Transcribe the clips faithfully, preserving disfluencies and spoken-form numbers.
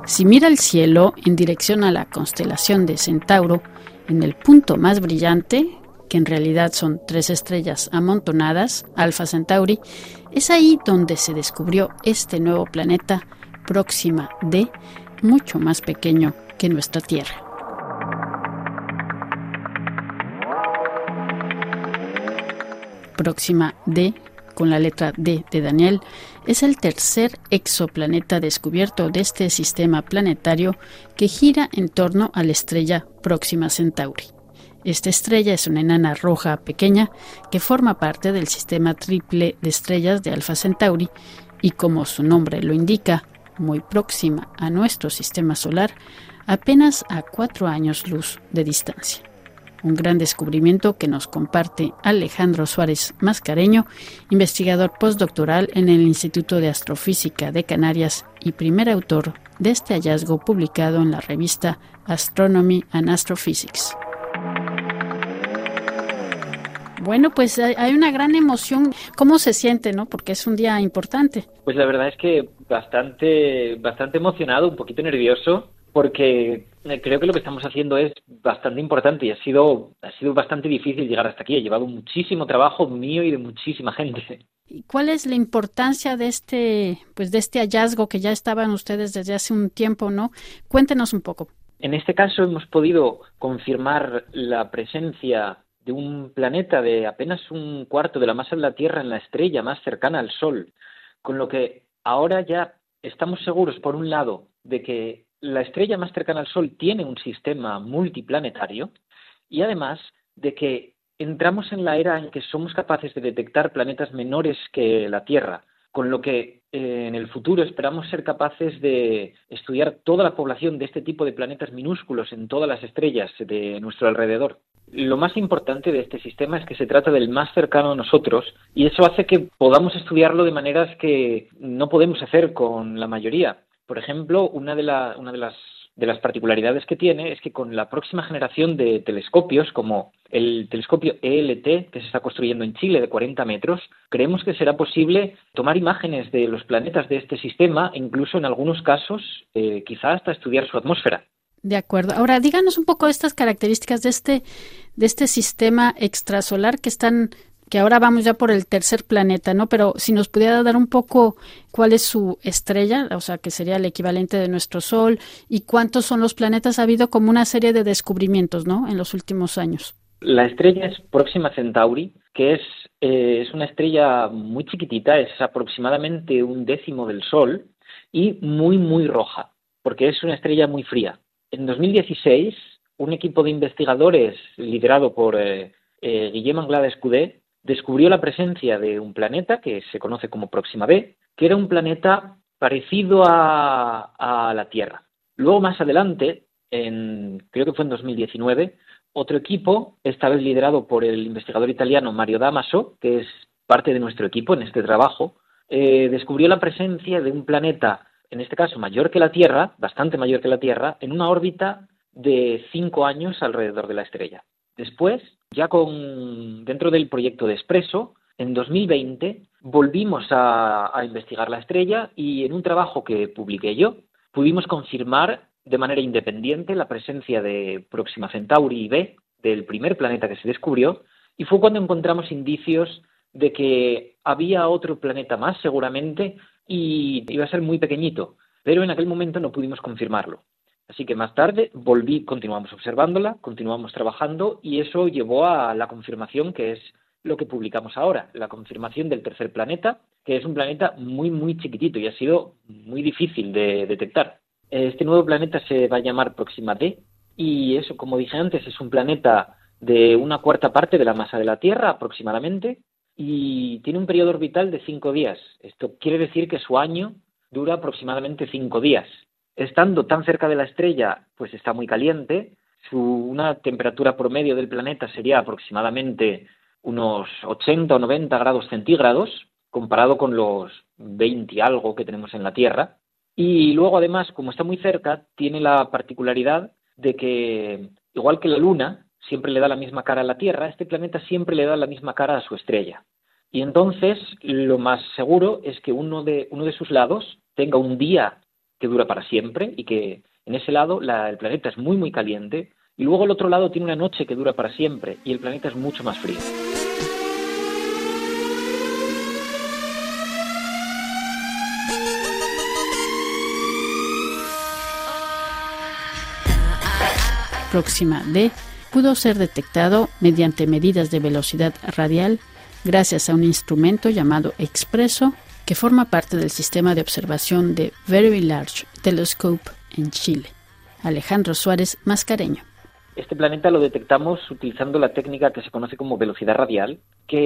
Si mira al cielo en dirección a la constelación de Centauro, en el punto más brillante, que en realidad son tres estrellas amontonadas, Alfa Centauri, es ahí donde se descubrió este nuevo planeta, Próxima D, mucho más pequeño que nuestra Tierra. Próxima D, con la letra D de Daniel, es el tercer exoplaneta descubierto de este sistema planetario que gira en torno a la estrella Próxima Centauri. Esta estrella es una enana roja pequeña que forma parte del sistema triple de estrellas de Alfa Centauri y, como su nombre lo indica, muy próxima a nuestro sistema solar, apenas a cuatro años luz de distancia. Un gran descubrimiento que nos comparte Alejandro Suárez Mascareño, investigador postdoctoral en el Instituto de Astrofísica de Canarias y primer autor de este hallazgo publicado en la revista Astronomy and Astrophysics. Bueno, pues hay una gran emoción. ¿Cómo se siente, no? Porque es un día importante. Pues la verdad es que bastante, bastante emocionado, un poquito nervioso, porque creo que lo que estamos haciendo es bastante importante y ha sido, ha sido bastante difícil llegar hasta aquí. Ha llevado muchísimo trabajo mío y de muchísima gente. ¿Y cuál es la importancia de este, pues de este hallazgo que ya estaban ustedes desde hace un tiempo, no? Cuéntenos un poco. En este caso hemos podido confirmar la presencia de un planeta de apenas un cuarto de la masa de la Tierra en la estrella más cercana al Sol, con lo que ahora ya estamos seguros, por un lado, de que la estrella más cercana al Sol tiene un sistema multiplanetario y además de que entramos en la era en que somos capaces de detectar planetas menores que la Tierra, con lo que eh, en el futuro esperamos ser capaces de estudiar toda la población de este tipo de planetas minúsculos en todas las estrellas de nuestro alrededor. Lo más importante de este sistema es que se trata del más cercano a nosotros y eso hace que podamos estudiarlo de maneras que no podemos hacer con la mayoría. Por ejemplo, una de, la, una de las de las particularidades que tiene es que con la próxima generación de telescopios, como el telescopio E L T, que se está construyendo en Chile de cuarenta metros, creemos que será posible tomar imágenes de los planetas de este sistema e incluso en algunos casos eh, quizá hasta estudiar su atmósfera. De acuerdo. Ahora, díganos un poco estas características de este, de este sistema extrasolar que están, que ahora vamos ya por el tercer planeta, ¿no? Pero si nos pudiera dar un poco cuál es su estrella, o sea, que sería el equivalente de nuestro Sol, y cuántos son los planetas. Ha habido como una serie de descubrimientos, ¿no?, en los últimos años. La estrella es Próxima Centauri, que es, eh, es una estrella muy chiquitita, es aproximadamente un décimo del Sol y muy, muy roja, porque es una estrella muy fría. En dos mil dieciséis, un equipo de investigadores liderado por eh, eh, Guillem Anglada-Escudé descubrió la presencia de un planeta que se conoce como Próxima B, que era un planeta parecido a, a la Tierra. Luego, más adelante, en, creo que fue en dos mil diecinueve, otro equipo, esta vez liderado por el investigador italiano Mario Damaso, que es parte de nuestro equipo en este trabajo, eh, descubrió la presencia de un planeta, en este caso mayor que la Tierra, bastante mayor que la Tierra, en una órbita de cinco años alrededor de la estrella. Después, ya con dentro del proyecto de Espresso, en dos mil veinte volvimos a, a investigar la estrella y en un trabajo que publiqué yo pudimos confirmar de manera independiente la presencia de Próxima Centauri B, del primer planeta que se descubrió, y fue cuando encontramos indicios de que había otro planeta más seguramente y iba a ser muy pequeñito, pero en aquel momento no pudimos confirmarlo. Así que más tarde volví, continuamos observándola, continuamos trabajando y eso llevó a la confirmación que es lo que publicamos ahora, la confirmación del tercer planeta, que es un planeta muy, muy chiquitito y ha sido muy difícil de detectar. Este nuevo planeta se va a llamar Próxima D y eso, como dije antes, es un planeta de una cuarta parte de la masa de la Tierra aproximadamente y tiene un periodo orbital de cinco días. Esto quiere decir que su año dura aproximadamente cinco días. Estando tan cerca de la estrella, pues está muy caliente. Su, una temperatura promedio del planeta sería aproximadamente unos ochenta o noventa grados centígrados, comparado con los veinte y algo que tenemos en la Tierra. Y luego, además, como está muy cerca, tiene la particularidad de que, igual que la Luna siempre le da la misma cara a la Tierra, este planeta siempre le da la misma cara a su estrella. Y entonces, lo más seguro es que uno de, uno de sus lados tenga un día que dura para siempre y que en ese lado la, el planeta es muy muy caliente, y luego el otro lado tiene una noche que dura para siempre y el planeta es mucho más frío. Próxima D pudo ser detectado mediante medidas de velocidad radial gracias a un instrumento llamado Expreso, que forma parte del sistema de observación de Very Large Telescope en Chile. Alejandro Suárez Mascareño. Este planeta lo detectamos utilizando la técnica que se conoce como velocidad radial,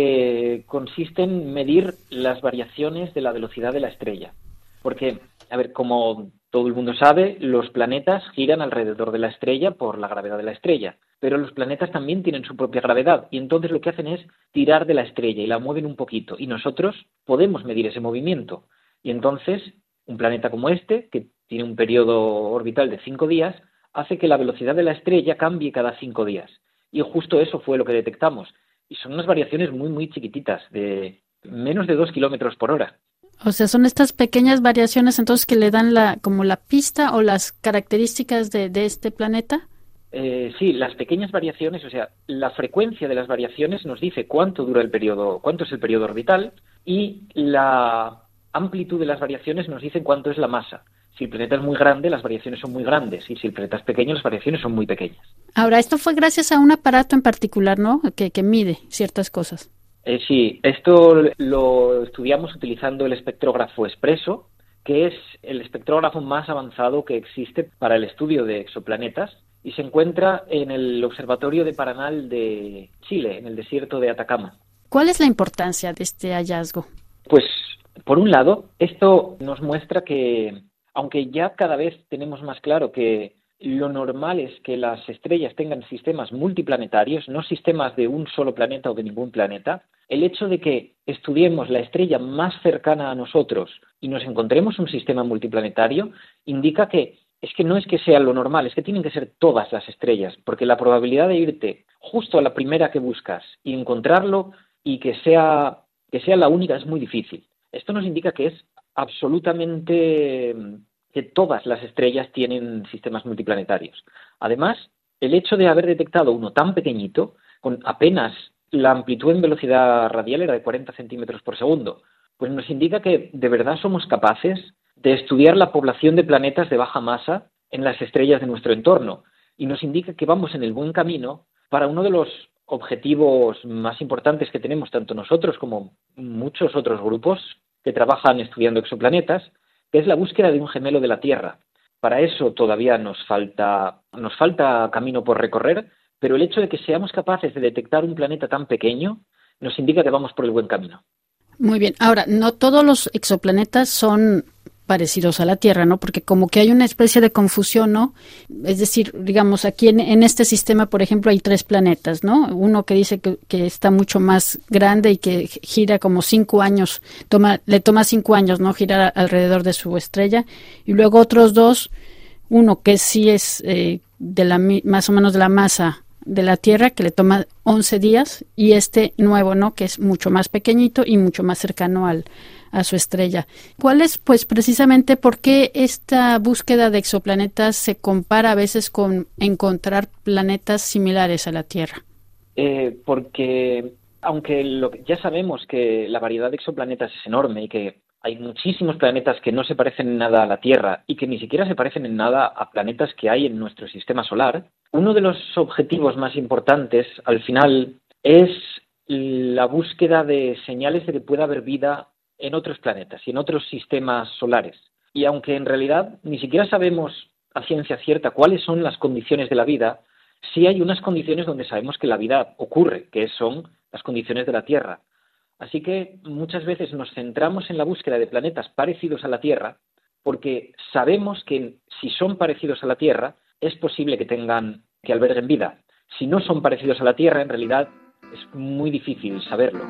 que consiste en medir las variaciones de la velocidad de la estrella. Porque, a ver, como todo el mundo sabe, los planetas giran alrededor de la estrella por la gravedad de la estrella, pero los planetas también tienen su propia gravedad y entonces lo que hacen es tirar de la estrella y la mueven un poquito y nosotros podemos medir ese movimiento. Y entonces un planeta como este, que tiene un periodo orbital de cinco días, hace que la velocidad de la estrella cambie cada cinco días. Y justo eso fue lo que detectamos. Y son unas variaciones muy, muy chiquititas, de menos de dos kilómetros por hora. O sea, son estas pequeñas variaciones entonces que le dan la como la pista o las características de, de este planeta. Eh, sí, las pequeñas variaciones, o sea, la frecuencia de las variaciones nos dice cuánto dura el periodo, cuánto es el periodo orbital, y la amplitud de las variaciones nos dice cuánto es la masa. Si el planeta es muy grande, las variaciones son muy grandes, y si el planeta es pequeño, las variaciones son muy pequeñas. Ahora, esto fue gracias a un aparato en particular, ¿no? Que, que mide ciertas cosas. Eh, sí, esto lo estudiamos utilizando el espectrógrafo Expreso, que es el espectrógrafo más avanzado que existe para el estudio de exoplanetas, y se encuentra en el Observatorio de Paranal de Chile, en el desierto de Atacama. ¿Cuál es la importancia de este hallazgo? Pues, por un lado, esto nos muestra que, aunque ya cada vez tenemos más claro que lo normal es que las estrellas tengan sistemas multiplanetarios, no sistemas de un solo planeta o de ningún planeta, el hecho de que estudiemos la estrella más cercana a nosotros y nos encontremos un sistema multiplanetario indica que es que no es que sea lo normal, es que tienen que ser todas las estrellas, porque la probabilidad de irte justo a la primera que buscas y encontrarlo y que sea, que sea la única es muy difícil. Esto nos indica que es absolutamente que todas las estrellas tienen sistemas multiplanetarios. Además, el hecho de haber detectado uno tan pequeñito, con apenas la amplitud en velocidad radial era de cuarenta centímetros por segundo, pues nos indica que de verdad somos capaces de estudiar la población de planetas de baja masa en las estrellas de nuestro entorno, y nos indica que vamos en el buen camino para uno de los objetivos más importantes que tenemos tanto nosotros como muchos otros grupos que trabajan estudiando exoplanetas, que es la búsqueda de un gemelo de la Tierra. Para eso todavía nos falta, nos falta camino por recorrer, pero el hecho de que seamos capaces de detectar un planeta tan pequeño nos indica que vamos por el buen camino. Muy bien. Ahora, no todos los exoplanetas son parecidos a la Tierra, ¿no? Porque como que hay una especie de confusión, ¿no? Es decir, digamos, aquí en, en este sistema, por ejemplo, hay tres planetas, ¿no? Uno que dice que, que está mucho más grande y que gira como cinco años, toma, le toma cinco años, ¿no? Girar alrededor de su estrella. Y luego otros dos, uno que sí es eh, de la más o menos de la masa de la Tierra, que le toma once días, y este nuevo, ¿no? Que es mucho más pequeñito y mucho más cercano al a su estrella. ¿Cuál es, pues, precisamente por qué esta búsqueda de exoplanetas se compara a veces con encontrar planetas similares a la Tierra? Eh, porque, aunque lo, ya sabemos que la variedad de exoplanetas es enorme y que hay muchísimos planetas que no se parecen en nada a la Tierra y que ni siquiera se parecen en nada a planetas que hay en nuestro sistema solar, uno de los objetivos más importantes, al final, es la búsqueda de señales de que pueda haber vida en otros planetas y en otros sistemas solares. Y aunque en realidad ni siquiera sabemos a ciencia cierta cuáles son las condiciones de la vida, sí hay unas condiciones donde sabemos que la vida ocurre, que son las condiciones de la Tierra. Así que muchas veces nos centramos en la búsqueda de planetas parecidos a la Tierra porque sabemos que si son parecidos a la Tierra es posible que tengan, que alberguen vida. Si no son parecidos a la Tierra, en realidad es muy difícil saberlo.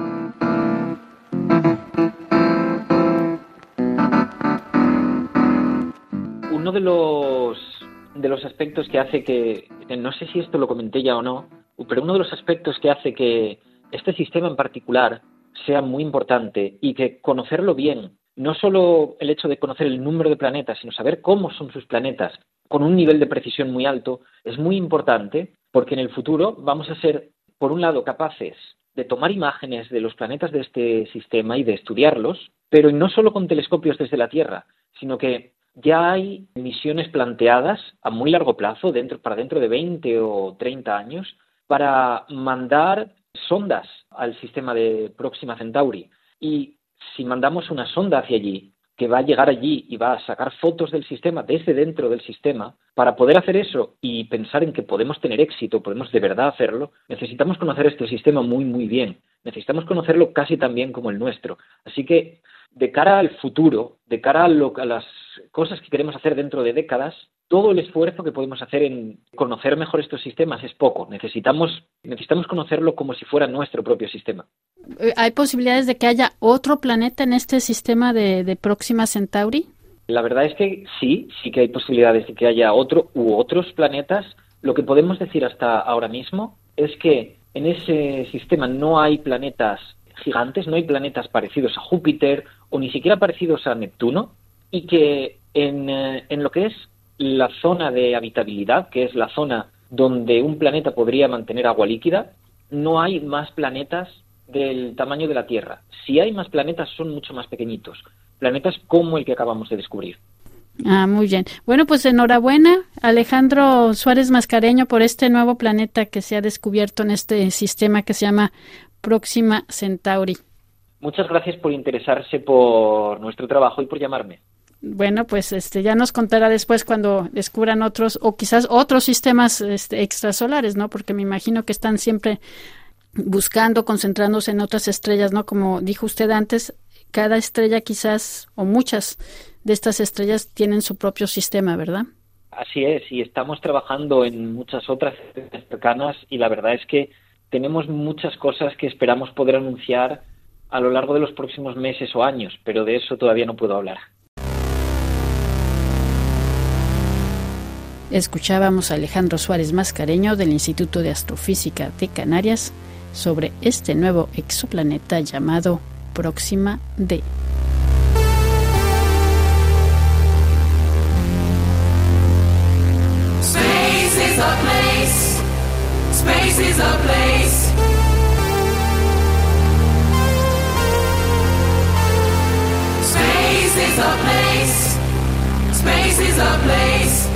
Uno de los, de los aspectos que hace que, no sé si esto lo comenté ya o no, pero uno de los aspectos que hace que este sistema en particular sea muy importante y que conocerlo bien no solo el hecho de conocer el número de planetas, sino saber cómo son sus planetas con un nivel de precisión muy alto, es muy importante porque en el futuro vamos a ser, por un lado, capaces de tomar imágenes de los planetas de este sistema y de estudiarlos, pero no solo con telescopios desde la Tierra, sino que ya hay misiones planteadas a muy largo plazo, dentro, para dentro de veinte o treinta años, para mandar sondas al sistema de Próxima Centauri. Y si mandamos una sonda hacia allí, que va a llegar allí y va a sacar fotos del sistema desde dentro del sistema, para poder hacer eso y pensar en que podemos tener éxito, podemos de verdad hacerlo, necesitamos conocer este sistema muy, muy bien. Necesitamos conocerlo casi tan bien como el nuestro. Así que, de cara al futuro, de cara a, lo, a las cosas que queremos hacer dentro de décadas, todo el esfuerzo que podemos hacer en conocer mejor estos sistemas es poco. Necesitamos, necesitamos conocerlo como si fuera nuestro propio sistema. ¿Hay posibilidades de que haya otro planeta en este sistema de, de Próxima Centauri? La verdad es que sí, sí que hay posibilidades de que haya otro u otros planetas. Lo que podemos decir hasta ahora mismo es que en ese sistema no hay planetas gigantes, no hay planetas parecidos a Júpiter o ni siquiera parecidos a Neptuno, y que en, en lo que es la zona de habitabilidad, que es la zona donde un planeta podría mantener agua líquida, no hay más planetas del tamaño de la Tierra. Si hay más planetas, son mucho más pequeñitos. Planetas como el que acabamos de descubrir. Ah, muy bien. Bueno, pues enhorabuena, Alejandro Suárez Mascareño, por este nuevo planeta que se ha descubierto en este sistema que se llama Próxima Centauri. Muchas gracias por interesarse por nuestro trabajo y por llamarme. Bueno, pues este ya nos contará después cuando descubran otros o quizás otros sistemas este, extrasolares, ¿no? Porque me imagino que están siempre buscando, concentrándose en otras estrellas, ¿no? Como dijo usted antes, cada estrella quizás, o muchas de estas estrellas tienen su propio sistema, ¿verdad? Así es, y estamos trabajando en muchas otras estrellas cercanas y la verdad es que tenemos muchas cosas que esperamos poder anunciar a lo largo de los próximos meses o años, pero de eso todavía no puedo hablar. Escuchábamos a Alejandro Suárez Mascareño del Instituto de Astrofísica de Canarias sobre este nuevo exoplaneta llamado Próxima D. Space is a place. Space is a place. Space is a place. Space is a place.